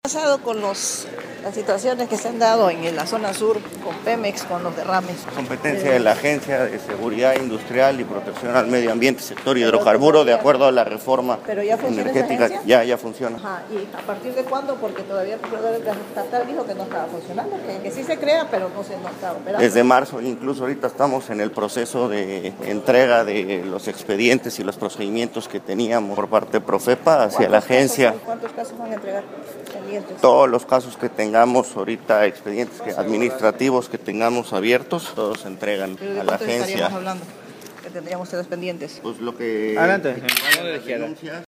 Pasado con las situaciones que se han dado en la zona sur con Pemex, con los derrames. Competencia de la Agencia de Seguridad Industrial y Protección al Medio Ambiente, sector hidrocarburo, de acuerdo a la reforma energética. Ya funciona. Ajá. ¿Y a partir de cuándo? Porque todavía el Procurador Estatal dijo que no estaba funcionando, que sí se crea, pero no estaba operando. Desde marzo, incluso ahorita estamos en el proceso de entrega de los expedientes y los procedimientos que teníamos por parte de Profepa hacia la agencia. ¿Cuántos casos van a entregar pendientes? Todos los casos que tengamos ahorita, expedientes administrativos que tengamos abiertos, todos se entregan a la agencia. ¿Estaríamos hablando que tendríamos ustedes pendientes? Pues lo que... Adelante. Denuncias.